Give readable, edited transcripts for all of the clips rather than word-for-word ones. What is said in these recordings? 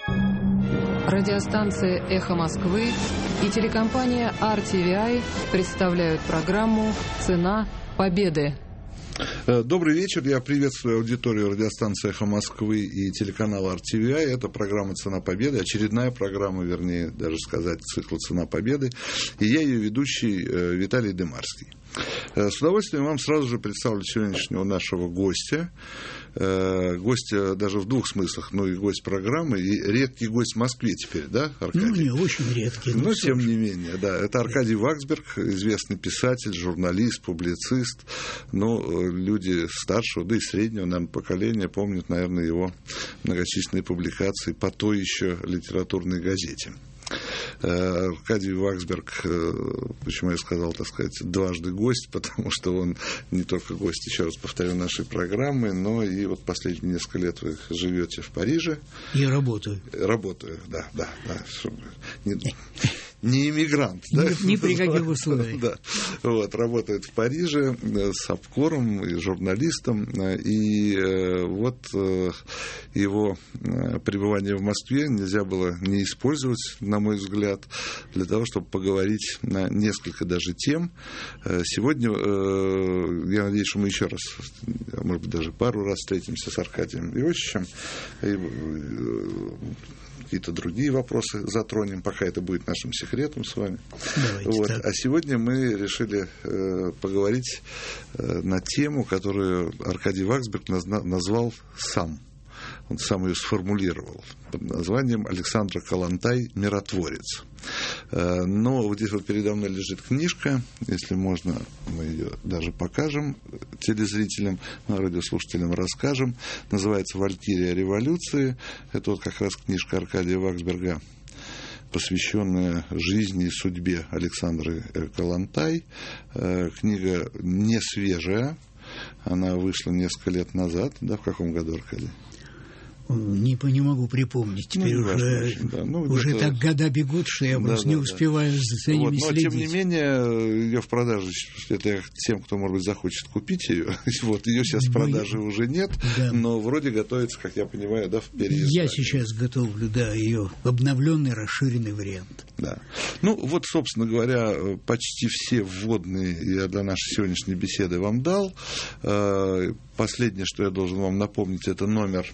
Радиостанция «Эхо Москвы» и телекомпания RTVI представляют программу «Цена победы». Добрый вечер. Я приветствую аудиторию радиостанции «Эхо Москвы» и телеканала RTVI. Это программа «Цена победы», очередная программа, вернее, даже сказать, цикла «Цена победы». И я ее ведущий Виталий Демарский. С удовольствием вам сразу же представлю сегодняшнего нашего гостя. Гостя даже в двух смыслах, и гость программы, и редкий гость в Москве теперь, да, Аркадий? Не очень редкий. Но тем не менее, да. Это Аркадий Ваксберг, известный писатель, журналист, публицист. Люди старшего, да и среднего, наверное, поколения помнят, наверное, его многочисленные публикации по той еще литературной газете. Аркадий Ваксберг, почему я сказал, так сказать, дважды гость, потому что он не только гость, еще раз повторю, нашей программы, но и вот последние несколько лет вы живете в Париже. Я работаю. Работаю, да. Не иммигрант, да? Ни при каких условиях. Да. Работает в Париже с обкором и журналистом. И его пребывание в Москве нельзя было не использовать, на мой взгляд, для того, чтобы поговорить на несколько даже тем. Сегодня, я надеюсь, что мы еще раз, может быть, даже пару раз встретимся с Аркадием Иосифовичем. Какие-то другие вопросы затронем, пока это будет нашим секретом с вами. А сегодня мы решили поговорить на тему, которую Аркадий Ваксберг назвал сам. Он сам ее сформулировал под названием «Александр Коллонтай. Миротворец». Но вот здесь вот передо мной лежит книжка, если можно, мы ее даже покажем телезрителям, радиослушателям расскажем. Называется «Валькирия революции». Это вот как раз книжка Аркадия Ваксберга, посвященная жизни и судьбе Александры Коллонтай. Книга не свежая, она вышла несколько лет назад. Да, в каком году, Аркадий? Не могу припомнить. Теперь уже так года бегут, что я просто не успеваю за ними следить. Но, тем не менее, ее в продаже, это тем, кто, может быть, захочет купить ее. Ее сейчас в продаже уже нет, но вроде готовится, как я понимаю, в переиздании. Я сейчас готовлю, ее обновленный, расширенный вариант. Да. Собственно говоря, почти все вводные я для нашей сегодняшней беседы вам дал. Последнее, что я должен вам напомнить, это номер,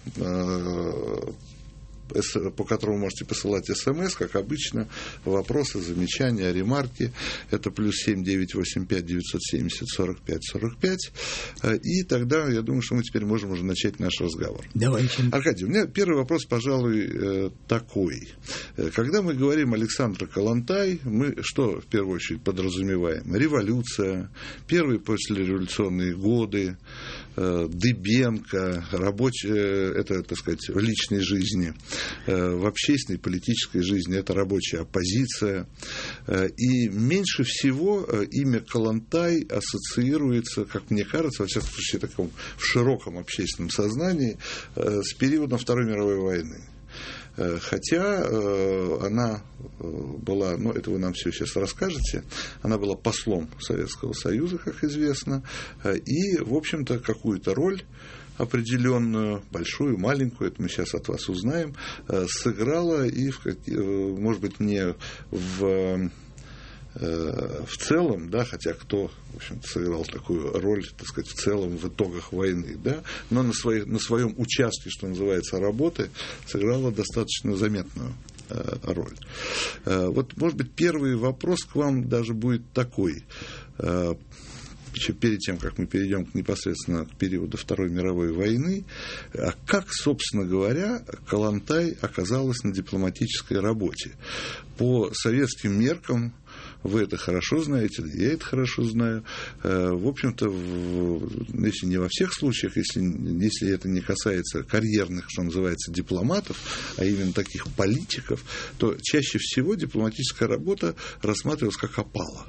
по которому можете посылать СМС, как обычно, вопросы, замечания, ремарки. Это +7 985 970 45 45. И тогда, я думаю, что мы теперь можем уже начать наш разговор. Давайте. Аркадий, у меня первый вопрос, пожалуй, такой. Когда мы говорим Александр Коллонтай, мы что в первую очередь подразумеваем? Революция, первые послереволюционные годы, Дыбенко, это, так сказать, в личной жизни, в общественной политической жизни, это рабочая оппозиция. И меньше всего имя Коллонтай ассоциируется, как мне кажется, во всяком случае, таком, в широком общественном сознании, с периодом Второй мировой войны. Хотя она была, это вы нам все сейчас расскажете, она была послом Советского Союза, как известно, и, в общем-то, какую-то роль определенную, большую, маленькую, это мы сейчас от вас узнаем, сыграла и, может быть, не в целом, хотя кто, в общем, сыграл такую роль, так сказать, в целом в итогах войны, но на своем участке, что называется, работы, сыграла достаточно заметную роль. Может быть, первый вопрос к вам даже будет такой. Перед тем, как мы перейдем непосредственно к периоду Второй мировой войны, а как, собственно говоря, Коллонтай оказалась на дипломатической работе? По советским меркам, вы это хорошо знаете, я это хорошо знаю. В общем-то, если не во всех случаях, если это не касается карьерных, что называется, дипломатов, а именно таких политиков, то чаще всего дипломатическая работа рассматривалась как опала.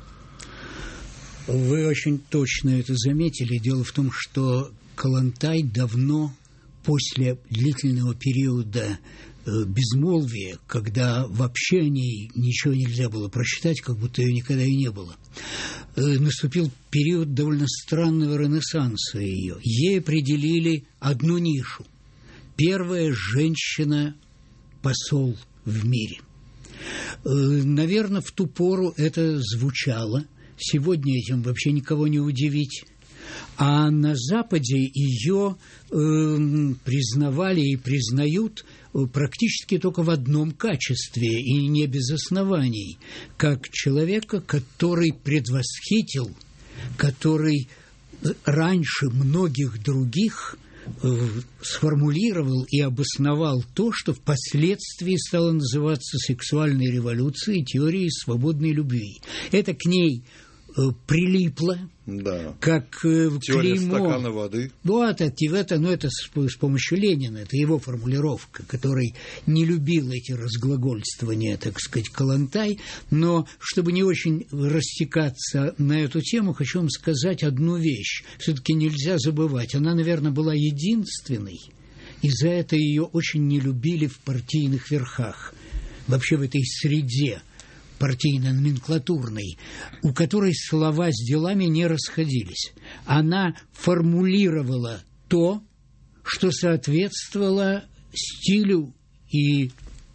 Вы очень точно это заметили. Дело в том, что Коллонтай давно, после длительного периода безмолвия, когда вообще о ней ничего нельзя было прочитать, как будто ее никогда и не было, наступил период довольно странного ренессанса ее. Ей определили одну нишу. Первая женщина посол в мире. Наверное, в ту пору это звучало. Сегодня этим вообще никого не удивить. А на Западе ее признавали и признают практически только в одном качестве, и не без оснований, как человека, который предвосхитил, который раньше многих других сформулировал и обосновал то, что впоследствии стало называться сексуальной революцией, теорией свободной любви. Это к ней прилипло, да, как теория клеймо. Стакана воды. Это с помощью Ленина, это его формулировка, который не любил эти разглагольствования, так сказать, Калантай. Но, чтобы не очень растекаться на эту тему, хочу вам сказать одну вещь. Все-таки нельзя забывать, она, наверное, была единственной, и за это ее очень не любили в партийных верхах, вообще в этой среде партийно-номенклатурной, у которой слова с делами не расходились. Она формулировала то, что соответствовало стилю и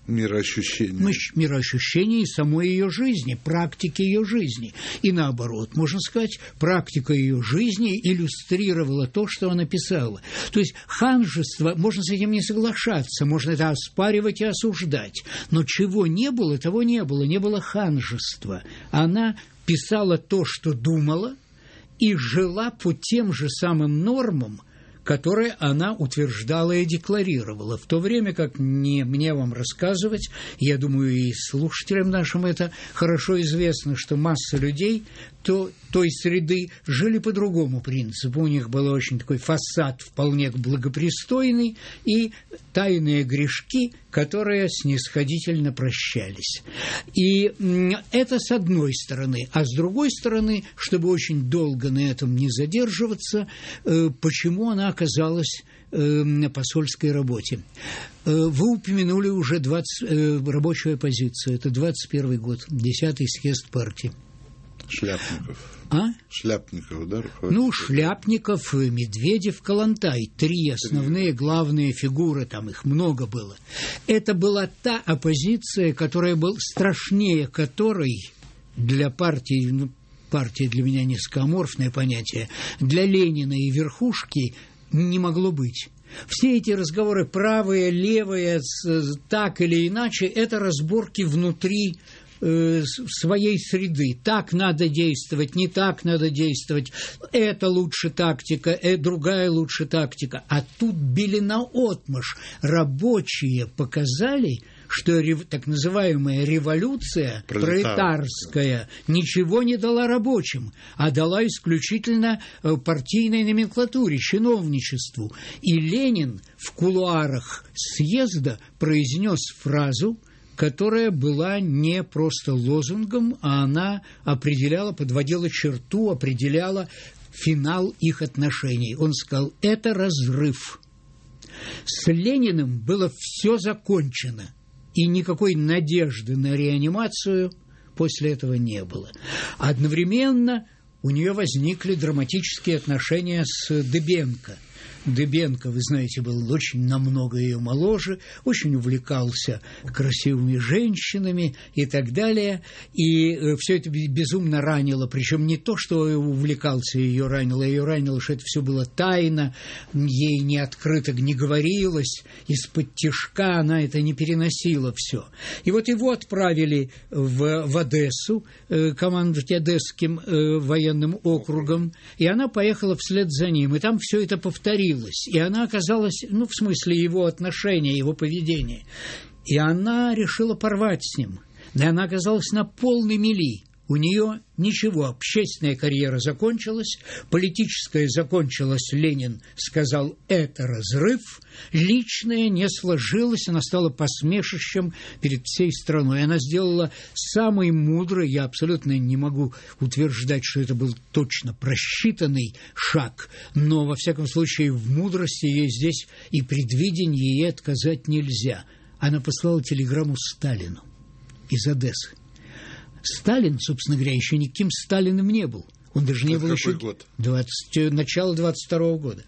мироощущению самой ее жизни, практике ее жизни. И наоборот, можно сказать, практика ее жизни иллюстрировала то, что она писала. То есть ханжество, можно с этим не соглашаться, можно это оспаривать и осуждать. Но чего не было, того не было. Не было ханжества. Она писала то, что думала, и жила по тем же самым нормам, которые она утверждала и декларировала. В то время как не мне вам рассказывать, я думаю, и слушателям нашим это хорошо известно, что масса людей той среды жили по другому принципу. У них был очень такой фасад вполне благопристойный и тайные грешки, которые снисходительно прощались. И это с одной стороны. А с другой стороны, чтобы очень долго на этом не задерживаться, почему она оказалась на посольской работе. Вы упомянули уже рабочую оппозицию. Это 21 год, 10-й съезд партии. Шляпников. Шляпников, да? Шляпников, Медведев, Калантай. 3 основные главные фигуры, там их много было. Это была та оппозиция, которая была страшнее которой для партии, партия для меня несколько аморфное понятие, для Ленина и верхушки не могло быть. Все эти разговоры правые, левые, так или иначе, это разборки внутри своей среды. Так надо действовать, не так надо действовать. Это лучше тактика, другая лучше тактика. А тут били наотмашь. Рабочие показали, что так называемая революция пролетарская ничего не дала рабочим, а дала исключительно партийной номенклатуре, чиновничеству. И Ленин в кулуарах съезда произнес фразу, которая была не просто лозунгом, а она определяла, подводила черту, определяла финал их отношений. Он сказал: это разрыв. С Лениным было все закончено, и никакой надежды на реанимацию после этого не было. Одновременно у нее возникли драматические отношения с Дыбенко. Дыбенко, вы знаете, был очень намного ее моложе, очень увлекался красивыми женщинами и так далее. И все это безумно ранило. Причем не то, что увлекался ее ранило, что это все было тайно, ей не открыто не говорилось, из-под тишка она это не переносила все. И вот его отправили в Одессу, командовать Одесским военным округом, и она поехала вслед за ним. И там все это повторилось. И она оказалась, в смысле его отношения, его поведения. И она решила порвать с ним. И она оказалась на полной мели. У нее ничего, общественная карьера закончилась, политическая закончилась, Ленин сказал, это разрыв, личное не сложилось, она стала посмешищем перед всей страной. Она сделала самый мудрый, я абсолютно не могу утверждать, что это был точно просчитанный шаг, но, во всяком случае, в мудрости ей здесь и предвидении ей отказать нельзя. Она послала телеграмму Сталину из Одессы. Сталин, собственно говоря, еще никаким Сталиным не был. Он даже не был еще... год? Начало 22-го года.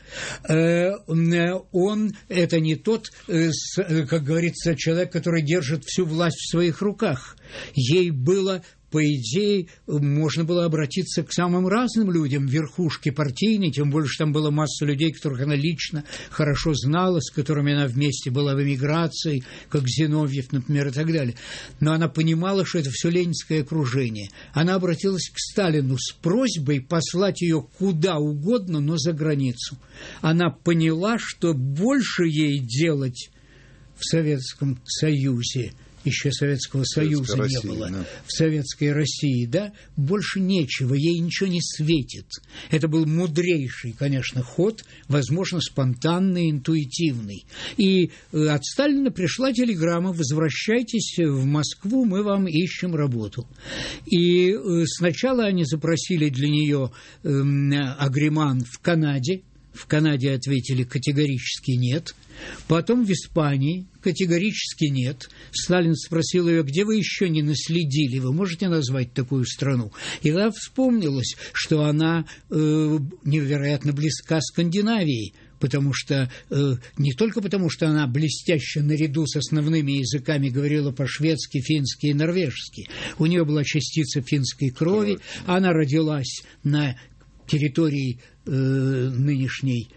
Он, это не тот, как говорится, человек, который держит всю власть в своих руках. Ей было... По идее, можно было обратиться к самым разным людям, верхушке партийной, тем более, что там была масса людей, которых она лично хорошо знала, с которыми она вместе была в эмиграции, как Зиновьев, например, и так далее. Но она понимала, что это все ленинское окружение. Она обратилась к Сталину с просьбой послать ее куда угодно, но за границу. Она поняла, что больше ей делать в Советском Союзе, еще Советского Союза не было, да. В Советской России, да, больше нечего, ей ничего не светит. Это был мудрейший, конечно, ход, возможно, спонтанный, интуитивный. И от Сталина пришла телеграмма: возвращайтесь в Москву, мы вам ищем работу. И сначала они запросили для нее агреман в Канаде. В Канаде ответили категорически нет. Потом в Испании категорически нет. Сталин спросил ее: где вы еще не наследили? Вы можете назвать такую страну? И она вспомнилась, что она невероятно близка Скандинавии, потому что не только потому, что она блестяще наряду с основными языками говорила по-шведски, фински и норвежски. У нее была частица финской крови, она родилась на территории нынешней,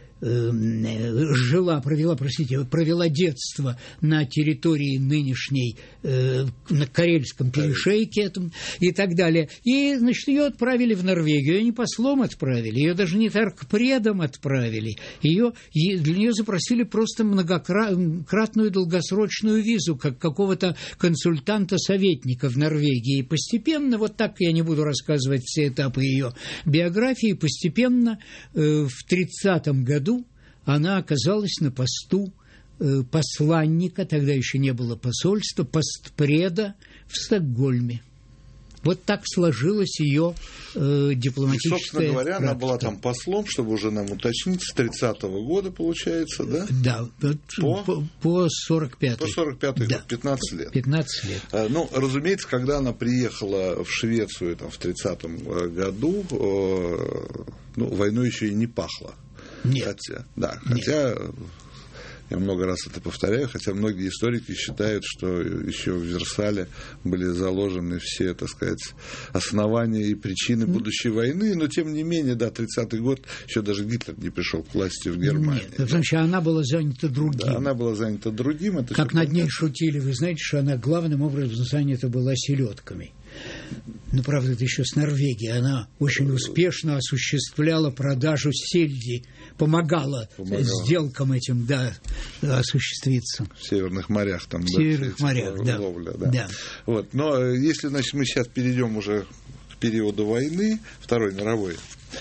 провела детство на территории нынешней, на Карельском перешейке этом, и так далее. И, значит, ее отправили в Норвегию. Ее не послом отправили, ее даже не торгпредом отправили. Для нее запросили просто многократную долгосрочную визу, как какого-то консультанта-советника в Норвегии. И постепенно, вот так я не буду рассказывать все этапы ее биографии, постепенно в 30-м году она оказалась на посту посланника, тогда еще не было посольства, постпреда в Стокгольме. Вот так сложилась ее дипломатическая... И, собственно говоря, она была там послом, чтобы уже нам уточнить, с 30-го года, получается, да? Да, по 45-й. По 45-й да. год, 15 лет. 15 лет. Ну, разумеется, когда она приехала в Швецию там, в 30-м году, войной еще и не пахло. Нет. Хотя я много раз это повторяю, хотя многие историки считают, что еще в Версале были заложены все, так сказать, основания и причины будущей войны, но тем не менее, да, 30-й год, еще даже Гитлер не пришел к власти в Германии. Нет, потому что она была занята другим. Да, она была занята другим. Это как над ней шутили, вы знаете, что она главным образом занята была селедками. Ну, правда, это еще с Норвегии. Она очень успешно осуществляла продажу сельди, помогала сделкам этим, да, осуществиться. В Северных морях там, в Северных морях, да. Ловля, да. Вот. Но если, значит, мы сейчас перейдем уже к периоду войны, Второй мировой,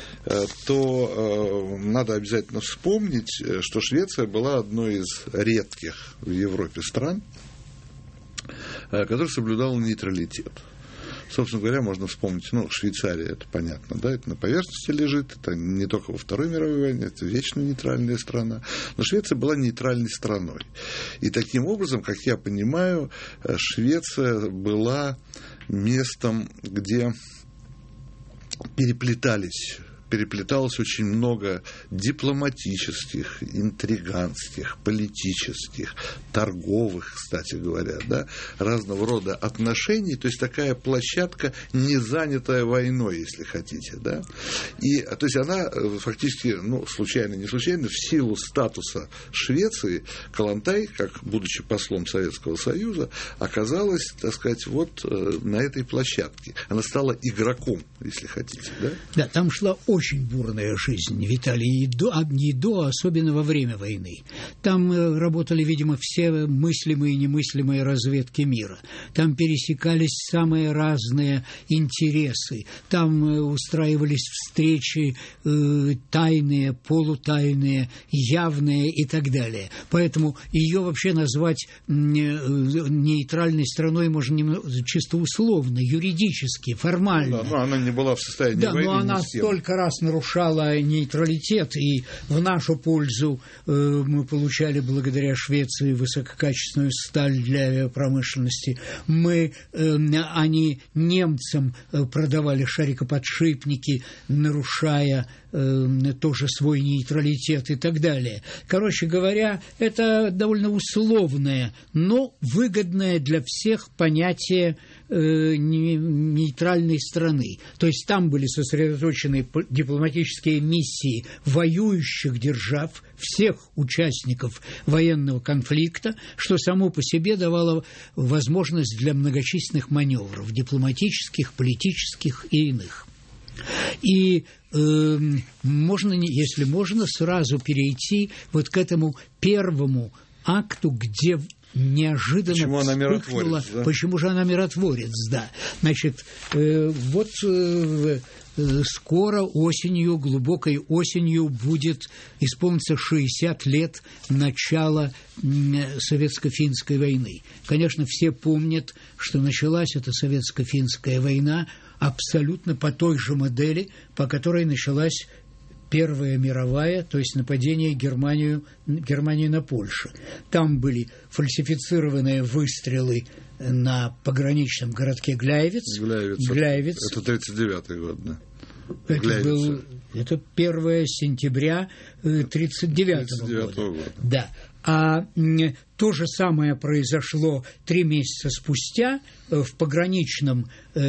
то надо обязательно вспомнить, что Швеция была одной из редких в Европе стран, которая соблюдала нейтралитет. Собственно говоря, можно вспомнить, Швейцария, это понятно, да, это на поверхности лежит, это не только во Второй мировой войне, это вечно нейтральная страна, но Швеция была нейтральной страной. И таким образом, как я понимаю, Швеция была местом, где переплеталось очень много дипломатических, интриганских, политических, торговых, кстати говоря, да, разного рода отношений, то есть такая площадка, не занятая войной, если хотите, да. И, то есть она фактически, случайно, не случайно, в силу статуса Швеции, Калантай, как будучи послом Советского Союза, оказалась, так сказать, вот на этой площадке. Она стала игроком, если хотите, да. Да, там шла очень бурная жизнь в Италии, особенно во время войны. Там работали, видимо, все мыслимые и немыслимые разведки мира. Там пересекались самые разные интересы. Там устраивались встречи тайные, полутайные, явные и так далее. Поэтому ее вообще назвать нейтральной страной можно чисто условно, юридически, формально. Да, но она не была в состоянии войны. Да, но она столько раз раз нарушала нейтралитет, и в нашу пользу мы получали благодаря Швеции высококачественную сталь для авиапромышленности. Они немцам продавали шарикоподшипники, нарушая тоже свой нейтралитет и так далее. Короче говоря, это довольно условное, но выгодное для всех понятие нейтральной страны. То есть там были сосредоточены дипломатические миссии воюющих держав, всех участников военного конфликта, что само по себе давало возможность для многочисленных маневров, дипломатических, политических и иных. И можно, если можно, сразу перейти вот к этому первому акту, где неожиданно вспыхнуло. Почему же она миротворец, да. Значит, скоро осенью, глубокой осенью будет исполниться 60 лет начала Советско-финской войны. Конечно, все помнят, что началась эта Советско-финская война абсолютно по той же модели, по которой началась Первая мировая, то есть нападение Германии на Польшу. Там были фальсифицированные выстрелы на пограничном городке Гляйвец. Это 1939 год, да? Это 1 сентября 1939 года. Да. А то же самое произошло 3 месяца спустя в пограничном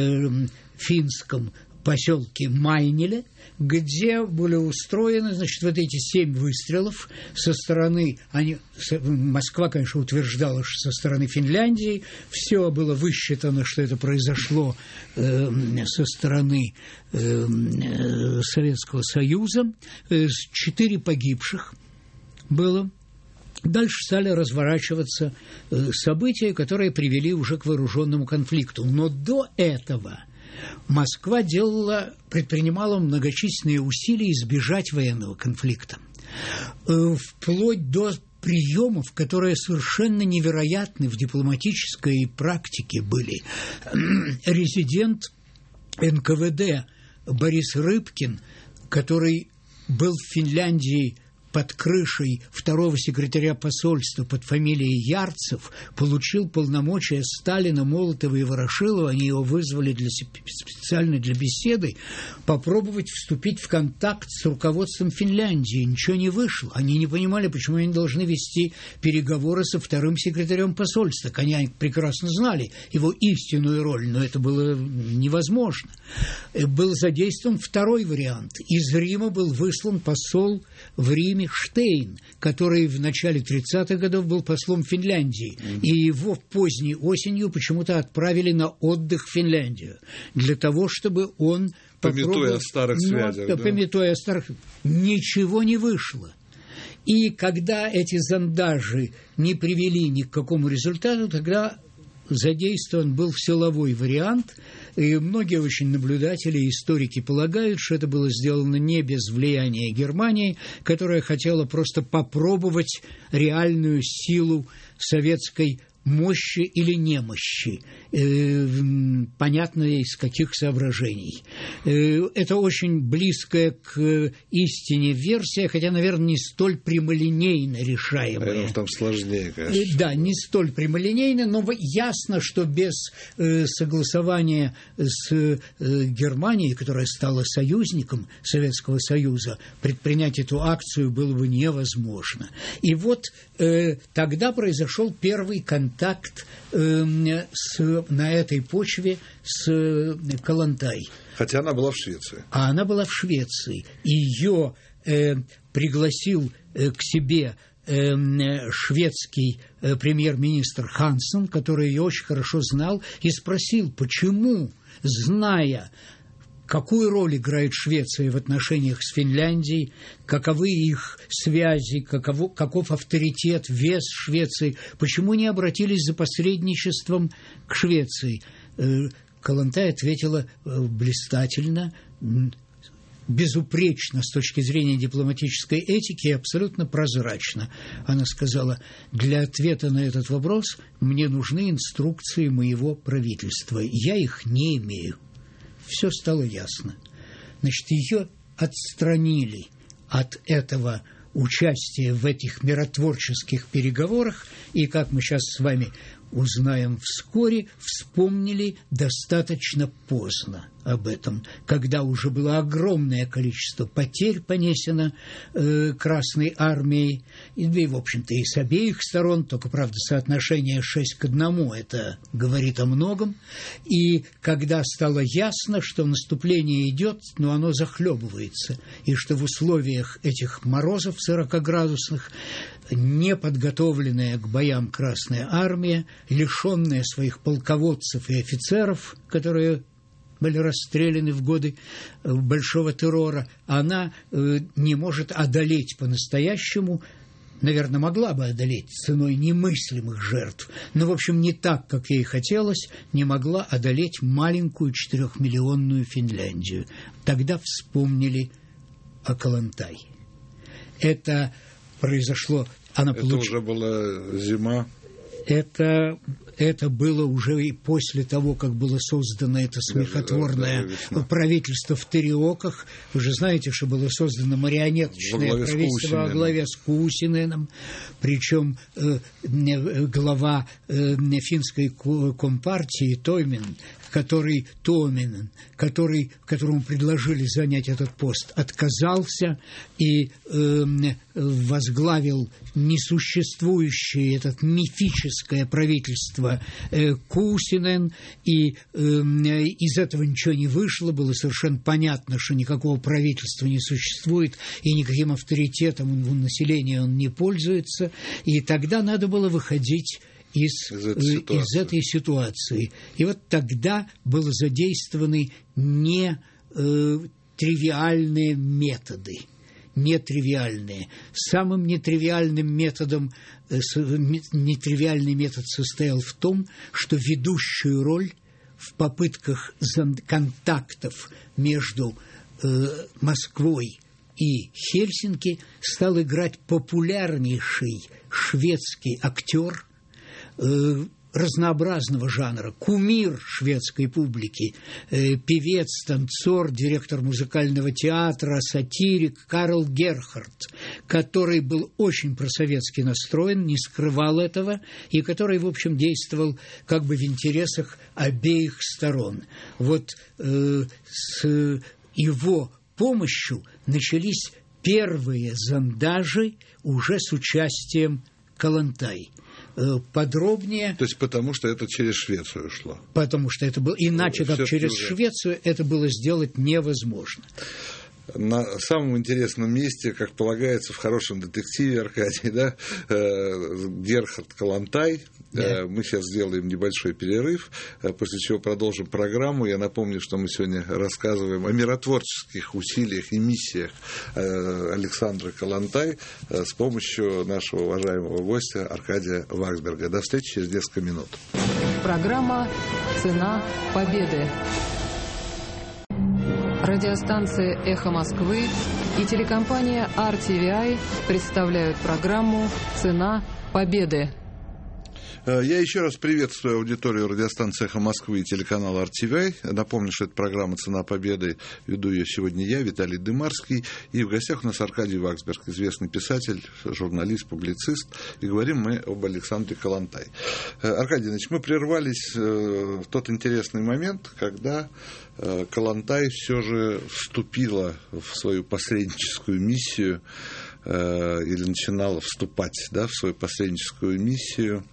финском поселке Майнеле, где были устроены, значит, вот эти 7 выстрелов со стороны, Москва, конечно, утверждала, что со стороны Финляндии, все было высчитано, что это произошло со стороны Советского Союза, 4 погибших было. Дальше стали разворачиваться события, которые привели уже к вооруженному конфликту. Но до этого Москва предпринимала многочисленные усилия избежать военного конфликта. Вплоть до приемов, которые совершенно невероятны в дипломатической практике были. Резидент НКВД Борис Рыбкин, который был в Финляндии под крышей второго секретаря посольства под фамилией Ярцев, получил полномочия Сталина, Молотова и Ворошилова, они его вызвали специально для беседы, попробовать вступить в контакт с руководством Финляндии. Ничего не вышло. Они не понимали, почему они должны вести переговоры со вторым секретарем посольства. Они прекрасно знали его истинную роль, но это было невозможно. Был задействован второй вариант. Из Рима был выслан посол в Риме Штейн, который в начале 30-х годов был послом Финляндии, и его поздней осенью почему-то отправили на отдых в Финляндию, для того, чтобы он пометуя о старых связях. Пометуя о старых... Ничего не вышло. И когда эти зондажи не привели ни к какому результату, тогда задействован был силовой вариант, и многие очень наблюдатели и историки полагают, что это было сделано не без влияния Германии, которая хотела просто попробовать реальную силу советской мощи или немощи, понятно из каких соображений. Это очень близкая к истине версия, хотя, наверное, не столь прямолинейно решаемая. Наверное, там сложнее, конечно. Да, не столь прямолинейно, но ясно, что без согласования с Германией, которая стала союзником Советского Союза, предпринять эту акцию было бы невозможно. И вот тогда произошел первый контакт на этой почве с Калантай. Хотя она была в Швеции. А она была в Швеции. Ее пригласил к себе шведский премьер-министр Хансен, который ее очень хорошо знал, и спросил, почему, зная, какую роль играет Швеция в отношениях с Финляндией, каковы их связи, каков авторитет, вес Швеции, почему не обратились за посредничеством к Швеции? Калантай ответила блистательно, безупречно с точки зрения дипломатической этики и абсолютно прозрачно. Она сказала, для ответа на этот вопрос мне нужны инструкции моего правительства. Я их не имею. Все стало ясно. Значит, ее отстранили от этого участия в этих миротворческих переговорах, и, как мы сейчас с вами узнаем вскоре, вспомнили достаточно поздно об этом, когда уже было огромное количество потерь понесено Красной армией, и, в общем-то, и с обеих сторон, только, правда, соотношение 6:1, это говорит о многом, и когда стало ясно, что наступление идет, но оно захлебывается, и что в условиях этих морозов 40-градусных неподготовленная к боям Красная армия, лишенная своих полководцев и офицеров, которые были расстреляны в годы Большого террора, она не может одолеть по-настоящему, наверное, могла бы одолеть ценой немыслимых жертв, но, в общем, не так, как ей хотелось, не могла одолеть маленькую 4-миллионную Финляндию. Тогда вспомнили о Калантай. Это произошло... Это уже была зима? Это было уже и после того, как было создано это смехотворное правительство в Тереоках. Вы же знаете, что было создано марионеточное правительство во главе с Кусиненом. Причем глава финской компартии Томинен, которому предложили занять этот пост, отказался и возглавил несуществующее, это мифическое правительство Кусинен, и из этого ничего не вышло, было совершенно понятно, что никакого правительства не существует, и никаким авторитетом у населения он не пользуется, и тогда надо было выходить из этой ситуации. И вот тогда были задействованы нетривиальные методы. Самым нетривиальный метод состоял в том, что ведущую роль в попытках контактов между Москвой и Хельсинки стал играть популярнейший шведский актер разнообразного жанра, кумир шведской публики, певец, танцор, директор музыкального театра, сатирик Карл Герхард, который был очень просоветски настроен, не скрывал этого, и который, в общем, действовал как бы в интересах обеих сторон. Вот с его помощью начались первые зондажи уже с участием Калантай. Подробнее. То есть потому что это через Швецию шло. Потому что это было иначе, как через Швецию, это было сделать невозможно. На самом интересном месте, как полагается в хорошем детективе, Аркадий, да, Герхард Калантай. Да. Мы сейчас сделаем небольшой перерыв, после чего продолжим программу. Я напомню, что мы сегодня рассказываем о миротворческих усилиях и миссиях Александра Калантай с помощью нашего уважаемого гостя Аркадия Ваксберга. До встречи через несколько минут. Программа «Цена победы». Радиостанция «Эхо Москвы» и телекомпания RTVI представляют программу «Цена победы». Я еще раз приветствую аудиторию радиостанции «Эхо Москвы» и телеканала RTVI. Напомню, что это программа «Цена победы». Веду ее сегодня я, Виталий Дымарский. И в гостях у нас Аркадий Ваксберг, известный писатель, журналист, публицист. И говорим мы об Александре Калантай. Аркадий, значит, мы прервались в тот интересный момент, когда Калантай все же вступила в свою посредническую миссию или начинала вступать, да, в свою посредническую миссию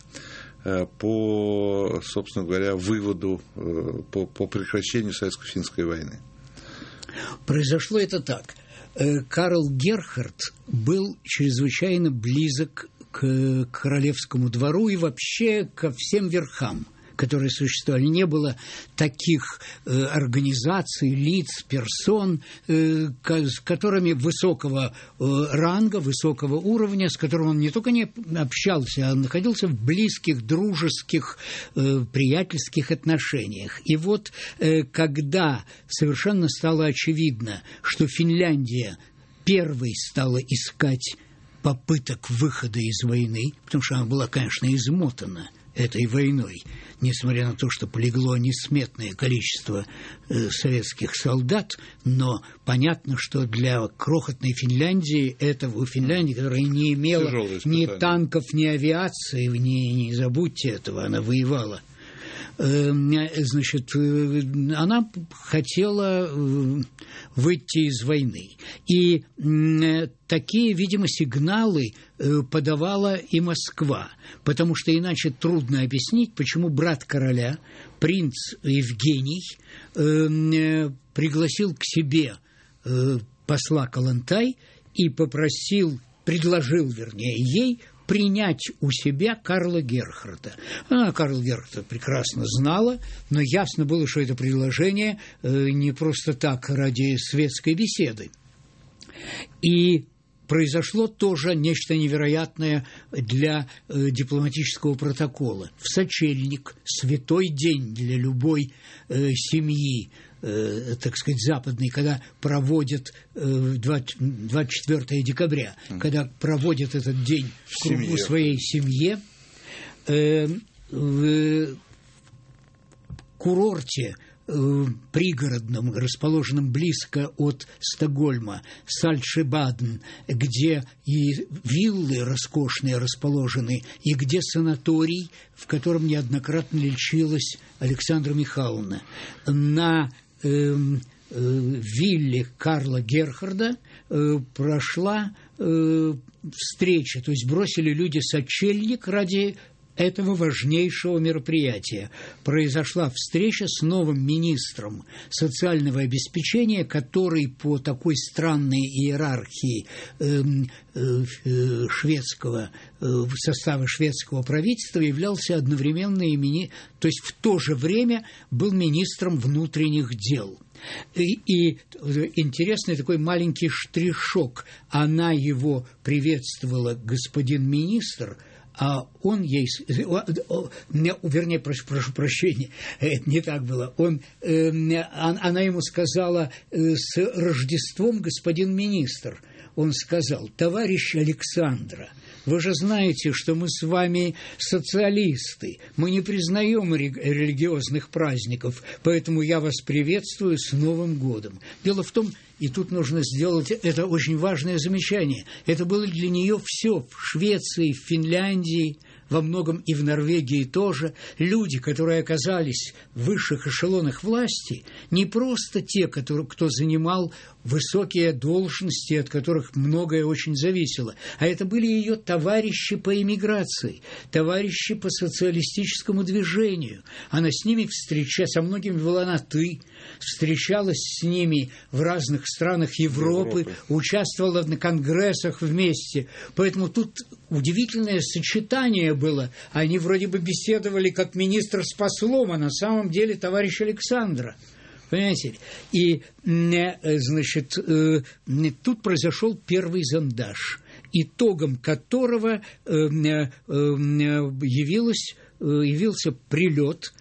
по, собственно говоря, выводу, по прекращению Советско-финской войны. Произошло это так. Карл Герхард был чрезвычайно близок к королевскому двору и вообще ко всем верхам, которые существовали. Не было таких организаций, лиц, персон, с которыми высокого ранга, высокого уровня, с которым он не только не общался, а находился в близких, дружеских, приятельских отношениях. И вот когда совершенно стало очевидно, что Финляндия первой стала искать попыток выхода из войны, потому что она была, конечно, измотана этой войной, несмотря на то, что полегло несметное количество советских солдат, но понятно, что для крохотной Финляндии, Финляндии, которая не имела ни танков, ни авиации, не забудьте этого, она воевала. Значит, она хотела выйти из войны. И такие, видимо, сигналы подавала и Москва, потому что иначе трудно объяснить, почему брат короля, принц Евгений, пригласил к себе посла Калантай и предложил ей принять у себя Карла Герхарда. Карл Герхард прекрасно знала, но ясно было, что это предложение не просто так, ради светской беседы. И произошло тоже нечто невероятное для дипломатического протокола. В сочельник, святой день для любой семьи, так сказать, западной, когда проводят 24 декабря, когда проводят этот день в кругу своей семье, в курорте пригородном, расположенном близко от Стокгольма, Сальтшебаден, где и виллы роскошные расположены, и где санаторий, в котором неоднократно лечилась Александра Михайловна. На вилле Карла Герхарда прошла встреча, то есть бросили люди сочельник ради этого важнейшего мероприятия. Произошла встреча с новым министром социального обеспечения, который по такой странной иерархии состава шведского правительства являлся одновременно то есть в то же время был министром внутренних дел. И интересный такой маленький штришок. Она его приветствовала, господин министр, а он ей... прошу прощения, это не так было. Она ему сказала: «С Рождеством, господин министр». Он сказал: «Товарищ Александра, вы же знаете, что мы с вами социалисты, мы не признаем религиозных праздников, поэтому я вас приветствую с Новым годом». Дело в том, и тут нужно сделать это очень важное замечание, это было для нее все в Швеции, в Финляндии, во многом и в Норвегии тоже. Люди, которые оказались в высших эшелонах власти, не просто те, кто занимал высокие должности, от которых многое очень зависело, а это были ее товарищи по эмиграции, товарищи по социалистическому движению. Она с ними со многими вела на «ты», встречалась с ними в разных странах Европы, участвовала на конгрессах вместе. Поэтому тут удивительное сочетание было. Они вроде бы беседовали как министр с послом, а на самом деле товарищ Александра. Понимаете? И, значит, тут произошел первый зондаж, итогом которого явился прилет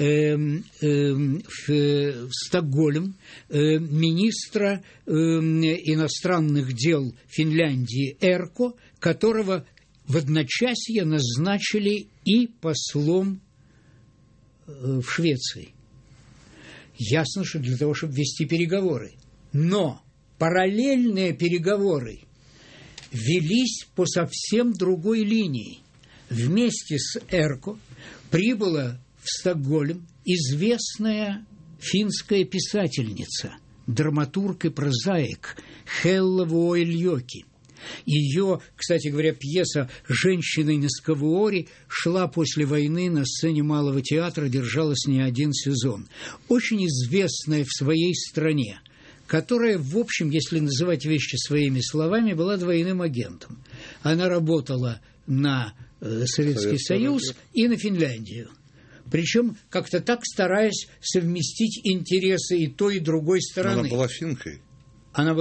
в Стокгольм министра иностранных дел Финляндии Эрко, которого в одночасье назначили и послом в Швеции. Ясно, что для того, чтобы вести переговоры. Но параллельные переговоры велись по совсем другой линии. Вместе с Эрко прибыла в Стокгольм известная финская писательница, драматург и прозаик Хелла Вуойльёки. Ее, кстати говоря, пьеса «Женщины на Скавуоре» шла после войны на сцене Малого театра, держалась не один сезон. Очень известная в своей стране, которая, в общем, если называть вещи своими словами, была двойным агентом. Она работала на Советский Союз и на Финляндию. Причем как-то так стараясь совместить интересы и той, и другой стороны. Она была финкой. Она была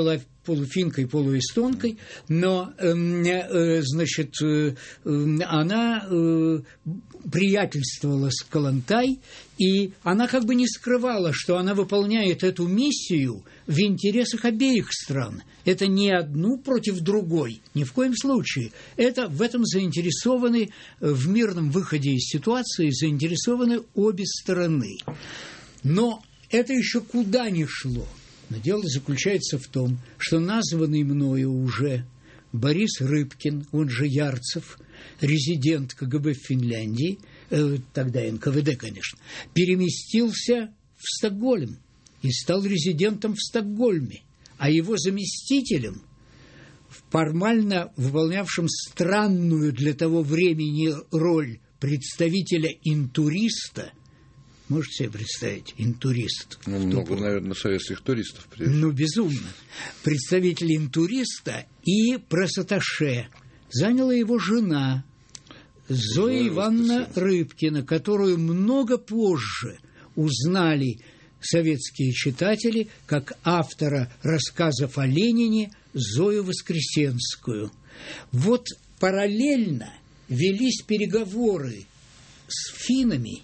полуфинкой, полуэстонкой, но, значит, она приятельствовала с Калантай, и она как бы не скрывала, что она выполняет эту миссию в интересах обеих стран. Это не одну против другой, ни в коем случае. Это в этом заинтересованы, в мирном выходе из ситуации заинтересованы обе стороны. Но это еще куда ни шло. Но дело заключается в том, что названный мною уже Борис Рыбкин, он же Ярцев, резидент КГБ в Финляндии, тогда НКВД, конечно, переместился в Стокгольм и стал резидентом в Стокгольме, а его заместителем, формально выполнявшим странную для того времени роль представителя интуриста, можете себе представить, интурист? Ну, много, наверное, советских туристов. Прежде. Ну, безумно. Представитель интуриста и пресс-атташе заняла его жена Зоя Ивановна Рыбкина, которую много позже узнали советские читатели как автора рассказов о Ленине Зою Воскресенскую. Вот параллельно велись переговоры с финнами,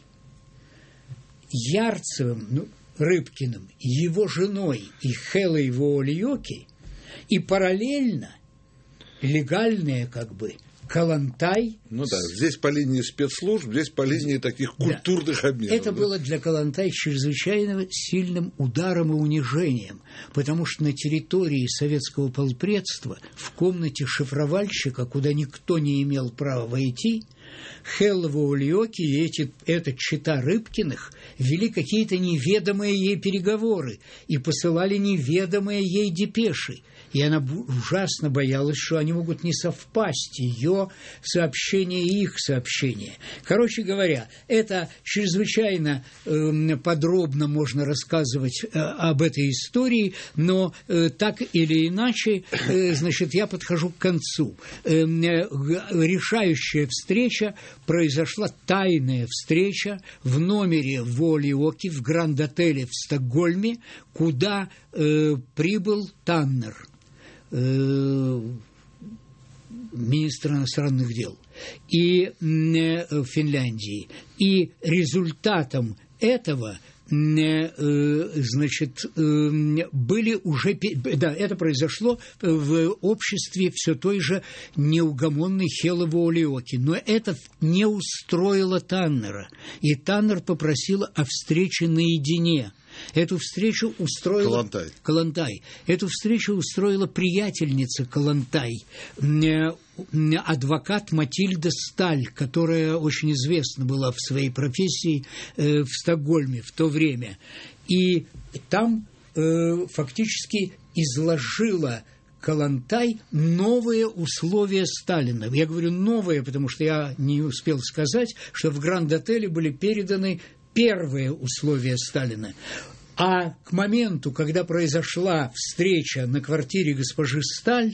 Ярцевым, Рыбкиным, его женой и Хелой Вуолиоки, и параллельно легальные как бы Калантай. Ну да, здесь по линии спецслужб, здесь по линии таких культурных обменов. Это было для Калантай чрезвычайно сильным ударом и унижением, потому что на территории советского полпредства, в комнате шифровальщика, куда никто не имел права войти, Хелла Вуолиоки и эта чета Рыбкиных вели какие-то неведомые ей переговоры и посылали неведомые ей депеши. И она ужасно боялась, что они могут не совпасть, ее сообщения и их сообщения. Короче говоря, это чрезвычайно подробно можно рассказывать об этой истории, но так или иначе, значит, я подхожу к концу. Решающая встреча произошла, тайная встреча в номере Вуолиоки в Гранд-отеле в Стокгольме, куда прибыл Таннер, министр иностранных дел, и в Финляндии. И результатом этого, значит, были уже... Да, это произошло в обществе все той же неугомонной Хеллы Вуолиоки. Но это не устроило Таннера. И Таннер попросил о встрече наедине. Эту встречу устроила Калантай. Эту встречу устроила приятельница Калантай, адвокат Матильда Сталь, которая очень известна была в своей профессии в Стокгольме в то время. И там фактически изложила Калантай новые условия Сталина. Я говорю новые, потому что я не успел сказать, что в Гранд-отеле были переданы первые условия Сталина. А к моменту, когда произошла встреча на квартире госпожи Сталь,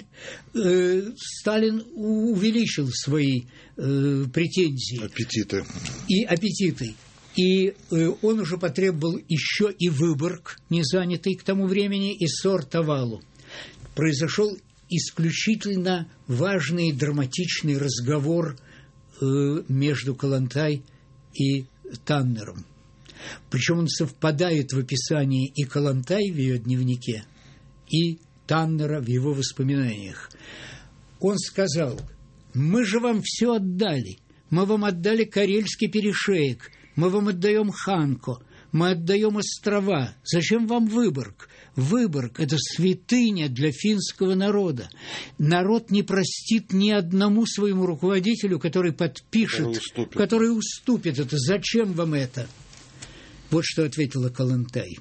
Сталин увеличил свои претензии. Аппетиты. И он уже потребовал еще и Выборг, не занятый к тому времени, и Сор-Тавалу. Произошел исключительно важный драматичный разговор между Калантай и Таннером. Причем он совпадает в описании и Калантай в ее дневнике, и Таннера в его воспоминаниях. Он сказал: «Мы же вам все отдали. Мы вам отдали Карельский перешеек, мы вам отдаем Ханко, мы отдаем острова. Зачем вам Выборг? Выборг – это святыня для финского народа. Народ не простит ни одному своему руководителю, который подпишет, который уступит это. Зачем вам это?» Вот что ответила Калантай.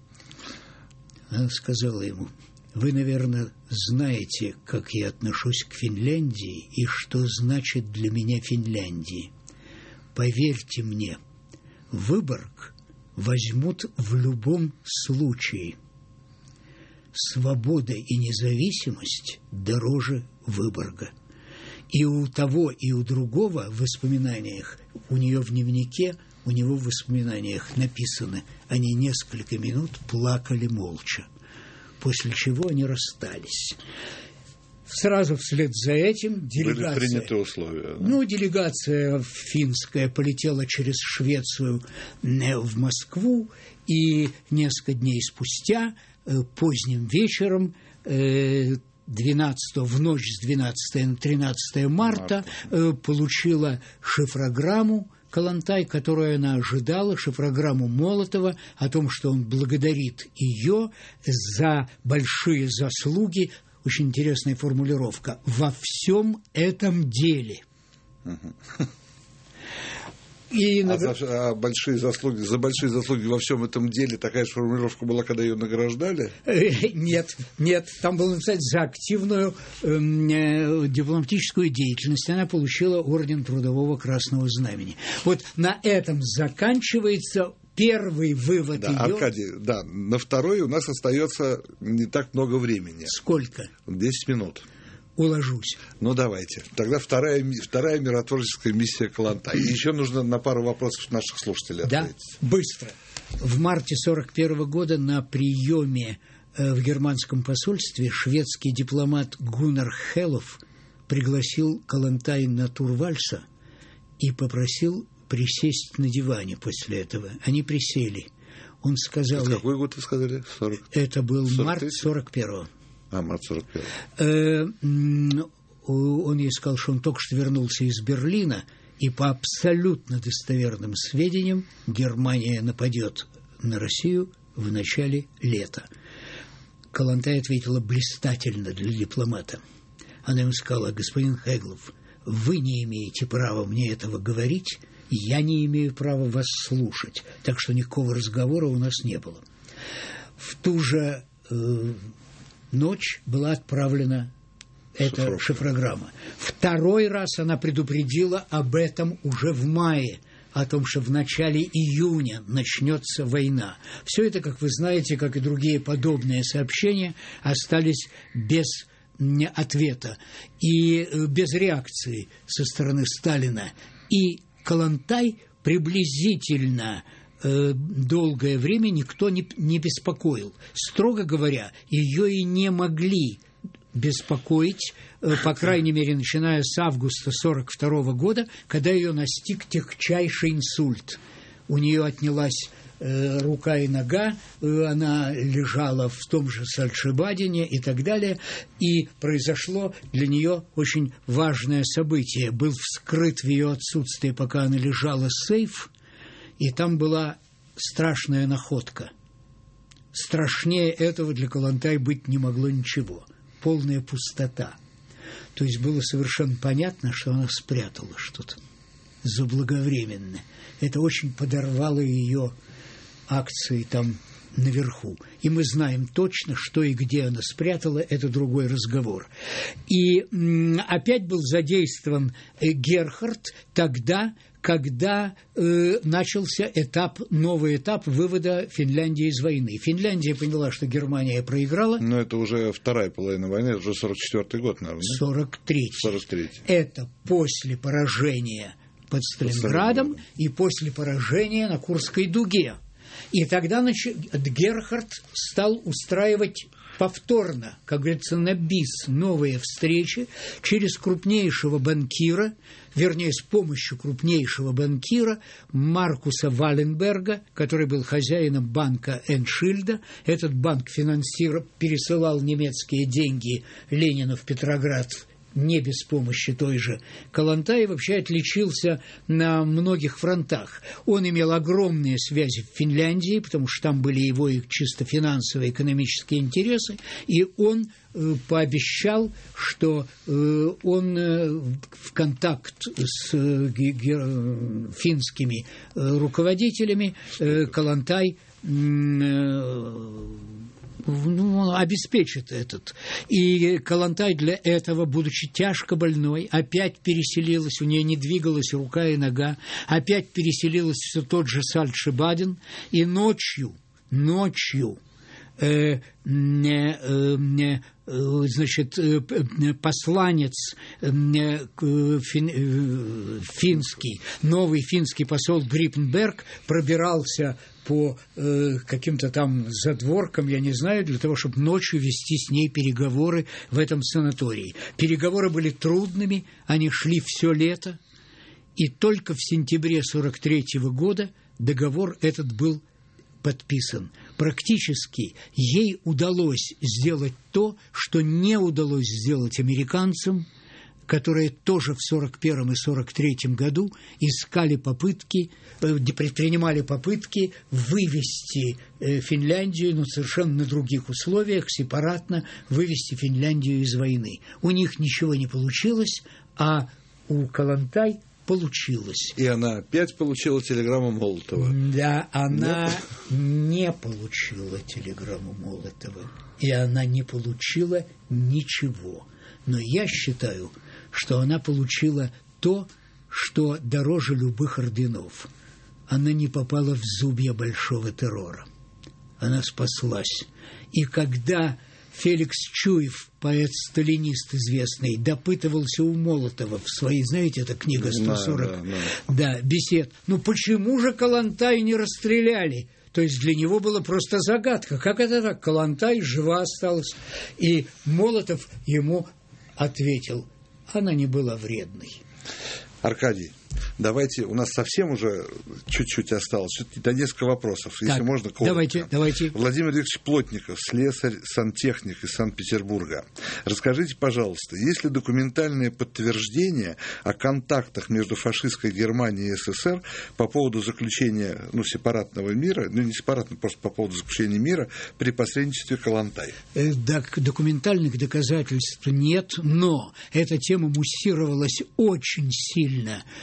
Она сказала ему: «Вы, наверное, знаете, как я отношусь к Финляндии и что значит для меня Финляндия. Поверьте мне, Выборг возьмут в любом случае. Свобода и независимость дороже Выборга». И у того, и у другого в воспоминаниях, у нее в дневнике, у него в воспоминаниях написано: они несколько минут плакали молча, после чего они расстались. Сразу вслед за этим делегация... Были приняты условия. Да? Ну, делегация финская полетела через Швецию в Москву, и несколько дней спустя, поздним вечером, в ночь с 12 на 13 марта, получила шифрограмму Коллонтай, которую она ожидала, шифрограмму Молотова о том, что он благодарит ее за большие заслуги. Очень интересная формулировка. Во всем этом деле. И за большие заслуги во всем этом деле такая же формулировка была, когда ее награждали? Нет. Там было написано за активную дипломатическую деятельность. Она получила орден Трудового Красного Знамени. Вот на этом заканчивается первый вывод да, ее. Аркадий, да, на второй у нас остается не так много времени. Сколько? 10 минут. Уложусь. Ну, давайте. Тогда вторая миротворческая миссия Коллонтай. И еще нужно на пару вопросов наших слушателей ответить. Да, быстро. В марте 1941 года на приеме в германском посольстве шведский дипломат Гуннар Хеллов пригласил Коллонтай на тур вальса и попросил присесть на диване после этого. Они присели. Он сказал... Какой год вы сказали? 40? Это был март 41-го. Март 41-го. Он ей сказал, что он только что вернулся из Берлина, и по абсолютно достоверным сведениям Германия нападет на Россию в начале лета. Коллонтай ответила блистательно для дипломата. Она ему сказала: господин Хеглов, вы не имеете права мне этого говорить, я не имею права вас слушать, так что никакого разговора у нас не было. В ту же ночь была отправлена эта шифрограмма. Второй раз она предупредила об этом уже в мае, о том, что в начале июня начнется война. Все это, как вы знаете, как и другие подобные сообщения, остались без ответа и без реакции со стороны Сталина. И Коллонтай приблизительно долгое время никто не беспокоил. Строго говоря, ее и не могли беспокоить, по крайней мере, начиная с августа 1942 года, когда ее настиг тягчайший инсульт. У нее отнялась рука и нога, она лежала в том же Сальшибадене и так далее, и произошло для нее очень важное событие. Был вскрыт в ее отсутствие, пока она лежала, сейф, и там была страшная находка. Страшнее этого для Коллонтай быть не могло ничего. Полная пустота. То есть было совершенно понятно, что она спрятала что-то заблаговременно. Это очень подорвало ее акции там наверху. И мы знаем точно, что и где она спрятала, это другой разговор. И опять был задействован Герхард тогда, когда начался новый этап вывода Финляндии из войны. Финляндия поняла, что Германия проиграла. Но это уже вторая половина войны, это уже 44-й год, наверное. 43-й. Это после поражения под Сталинградом и после поражения на Курской дуге. И тогда Герхард стал устраивать повторно, как говорится, на бис, новые встречи через крупнейшего банкира, вернее, с помощью крупнейшего банкира Маркуса Валенберга, который был хозяином банка Эншильда. Этот банк пересылал немецкие деньги Ленину в Петроград не без помощи той же Коллонтай, вообще отличился на многих фронтах. Он имел огромные связи в Финляндии, потому что там были его чисто финансовые, экономические интересы, и он пообещал, что он в контакт с финскими руководителями Коллонтай обеспечит этот. И Коллонтай для этого, будучи тяжко больной, опять переселилась, у нее не двигалась рука и нога, опять переселилась все тот же Сальшибаден, и ночью значит, посланец финский, новый финский посол Гриппенберг пробирался по каким-то там задворкам, я не знаю, для того, чтобы ночью вести с ней переговоры в этом санатории. Переговоры были трудными, они шли все лето, и только в сентябре 1943 года договор этот был подписан. Практически ей удалось сделать то, что не удалось сделать американцам, которые тоже в 1941 и 1943 году предпринимали попытки вывести Финляндию, но совершенно на других условиях, сепаратно вывести Финляндию из войны. У них ничего не получилось, а у Калантай получилось. И она опять получила телеграмму Молотова. Да, она не получила телеграмму Молотова. И она не получила ничего. Но я считаю, что она получила то, что дороже любых орденов. Она не попала в зубья большого террора. Она спаслась. И когда Феликс Чуев, поэт-сталинист известный, допытывался у Молотова в своей, знаете, эта книга 140, бесед. Ну почему же Калантай не расстреляли? То есть для него было просто загадка. Как это так? Калантай жива осталась. И Молотов ему ответил: она не была вредной. Аркадий, давайте, у нас совсем уже чуть-чуть осталось, до несколько вопросов, так, если можно, коротко. Давайте. Владимир Викторович Плотников, слесарь, сантехник из Санкт-Петербурга. Расскажите, пожалуйста, есть ли документальное подтверждение о контактах между фашистской Германией и СССР по поводу заключения сепаратного мира, не сепаратного, просто по поводу заключения мира при посредничестве Калантай? Документальных доказательств нет, но эта тема муссировалась очень сильно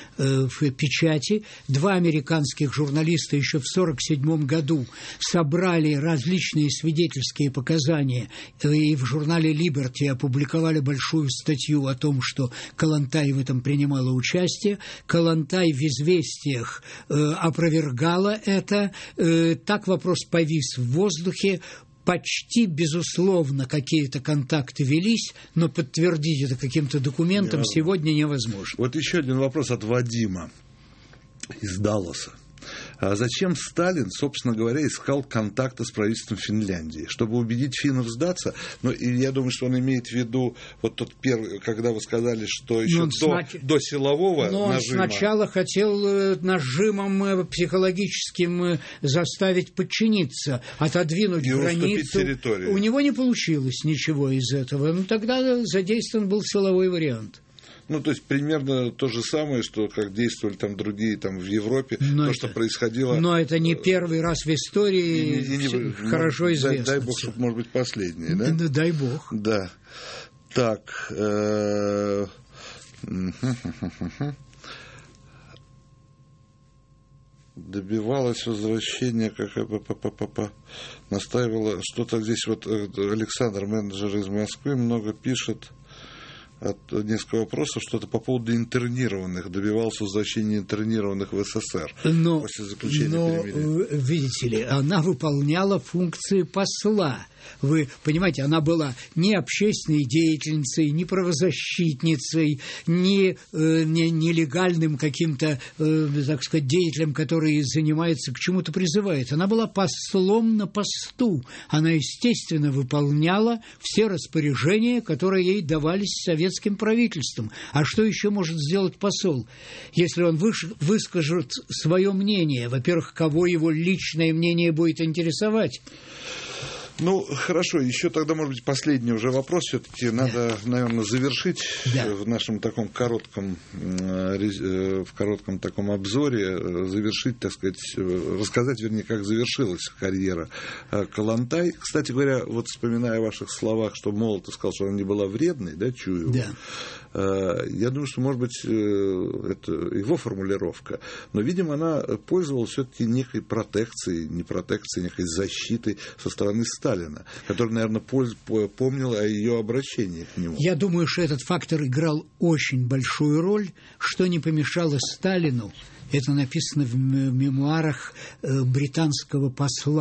в печати. Два американских журналиста еще в 1947 году собрали различные свидетельские показания и в журнале «Либерти» опубликовали большую статью о том, что Калантай в этом принимала участие. Калантай в «Известиях» опровергала это. Так вопрос повис в воздухе. Почти, безусловно, какие-то контакты велись, но подтвердить это каким-то документом сегодня невозможно. Вот еще один вопрос от Вадима из Далласа. А зачем Сталин, собственно говоря, искал контакты с правительством Финляндии? Чтобы убедить финнов сдаться? Ну, и я думаю, что он имеет в виду вот тот первый, когда вы сказали, что еще до силового нажима. Он сначала хотел нажимом психологическим заставить подчиниться, отодвинуть и границу. Территорию. У него не получилось ничего из этого. Ну, тогда задействован был силовой вариант. Ну, то есть, примерно то же самое, что как действовали там другие там в Европе, что происходило. Но это не первый раз в истории, хорошо известно. Дай бог, чтобы, может быть, последний, да? Да, дай бог. Да. Так. Добивалась возвращения, настаивала, что-то здесь вот Александр, менеджер из Москвы, много пишет. От несколько вопросов, что-то по поводу интернированных, добивался возвращения интернированных в СССР после заключения перемирия. Видите ли, она выполняла функции посла. Вы понимаете, она была не общественной деятельницей, не правозащитницей, не нелегальным каким-то, так сказать, деятелем, который занимается, к чему-то призывает. Она была послом на посту. Она, естественно, выполняла все распоряжения, которые ей давались советским правительством. А что еще может сделать посол, если он выскажет свое мнение? Во-первых, кого его личное мнение будет интересовать? Ну, хорошо, еще тогда, может быть, последний уже вопрос. Все-таки надо, наверное, завершить в нашем таком коротком таком обзоре, завершить, так сказать, рассказать, вернее, как завершилась карьера Калантай. Кстати говоря, вот вспоминая о ваших словах, что Молотов сказал, что она не была вредной, да, Чуеву? Да. Я думаю, что, может быть, это его формулировка, но, видимо, она пользовалась все-таки некой протекцией, не протекцией, некой защитой со стороны Сталина, который, наверное, помнил о ее обращении к нему. Я думаю, что этот фактор играл очень большую роль, что не помешало Сталину. Это написано в мемуарах британского посла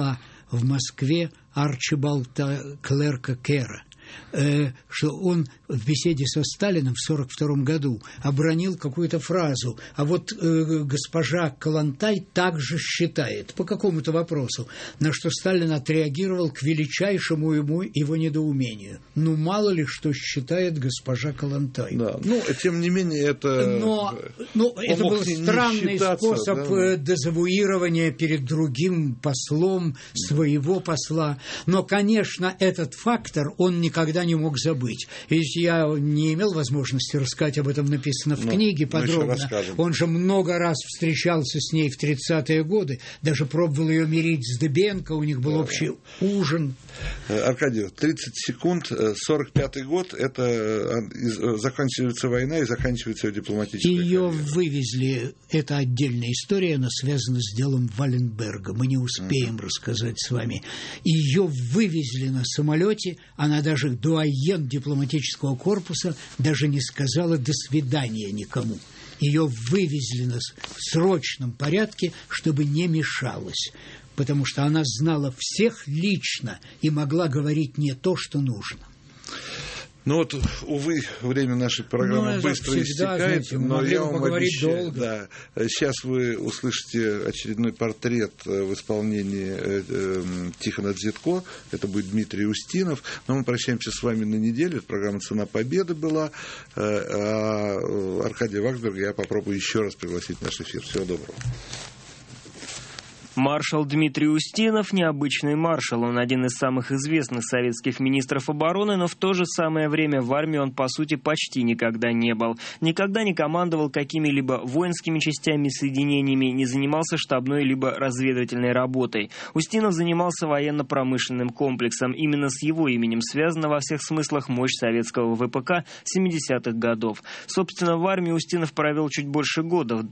в Москве Арчибалда Клерка Керра, что он в беседе со Сталиным в 1942 году обронил какую-то фразу, а вот госпожа Калантай также считает по какому-то вопросу, на что Сталин отреагировал к величайшему его недоумению. Ну, мало ли, что считает госпожа Калантай. Да. Ну, тем не менее, это... Но это был странный способ дезавуирования перед другим послом своего посла. Но, конечно, этот фактор он никогда не мог забыть. Ведь я не имел возможности рассказать об этом, написано в книге подробно. Он же много раз встречался с ней в 30-е годы, даже пробовал ее мирить с Дыбенко, у них был общий ужин. Аркадий, 30 секунд, 45-й год, это заканчивается война и заканчивается дипломатическая Ее карьера. Вывезли, это отдельная история, она связана с делом Валенберга, мы не успеем рассказать с вами. Ее вывезли на самолете, она даже дуаен дипломатического корпуса даже не сказала «до свидания» никому. Ее вывезли в срочном порядке, чтобы не мешалось, потому что она знала всех лично и могла говорить не то, что нужно. Ну вот, увы, время нашей программы быстро истекает, знаете, но я вам обещаю, да, сейчас вы услышите очередной портрет в исполнении Тихона Дзитко, это будет Дмитрий Устинов, но мы прощаемся с вами на неделю, это программа «Цена победы» была, а Аркадия Ваксберга я попробую еще раз пригласить в наш эфир. Всего доброго. Маршал Дмитрий Устинов – необычный маршал. Он один из самых известных советских министров обороны, но в то же самое время в армии он, по сути, почти никогда не был. Никогда не командовал какими-либо воинскими частями и соединениями, не занимался штабной либо разведывательной работой. Устинов занимался военно-промышленным комплексом. Именно с его именем связана во всех смыслах мощь советского ВПК 70-х годов. Собственно, в армии Устинов провел чуть больше года. В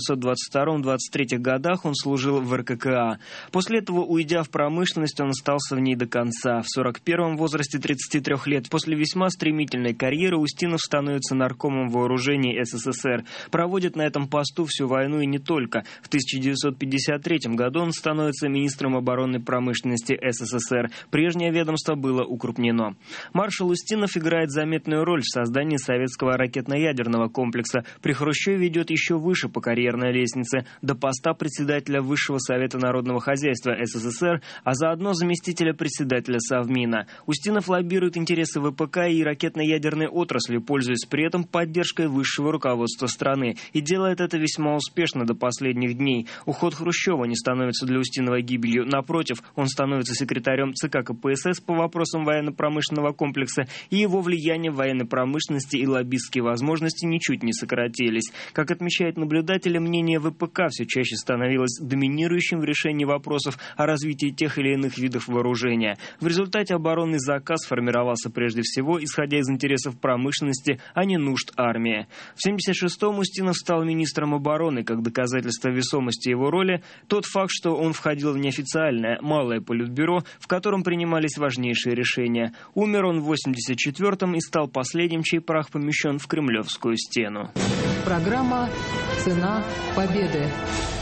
1922-23 годах он служил в РККА. После этого, уйдя в промышленность, он остался в ней до конца. В 41-м возрасте 33 лет, после весьма стремительной карьеры, Устинов становится наркомом вооружений СССР. Проводит на этом посту всю войну и не только. В 1953 году он становится министром оборонной промышленности СССР. Прежнее ведомство было укрупнено. Маршал Устинов играет заметную роль в создании советского ракетно-ядерного комплекса. При Хрущеве идет еще выше по карьерной лестнице, до поста председателя Высшего Совета народного хозяйства СССР, а заодно заместителя председателя Совмина. Устинов лоббирует интересы ВПК и ракетно-ядерной отрасли, пользуясь при этом поддержкой высшего руководства страны. И делает это весьма успешно до последних дней. Уход Хрущева не становится для Устинова гибелью. Напротив, он становится секретарем ЦК КПСС по вопросам военно-промышленного комплекса, и его влияние в военной промышленности и лоббистские возможности ничуть не сократились. Как отмечают наблюдатели, мнение ВПК все чаще становилось доминирующим в решении вопросов о развитии тех или иных видов вооружения. В результате оборонный заказ формировался прежде всего исходя из интересов промышленности, а не нужд армии. В 1976-м Устинов стал министром обороны. Как доказательство весомости его роли, тот факт, что он входил в неофициальное малое политбюро, в котором принимались важнейшие решения. Умер он в 1984-м и стал последним, чей прах помещен в Кремлевскую стену. Программа «Цена победы».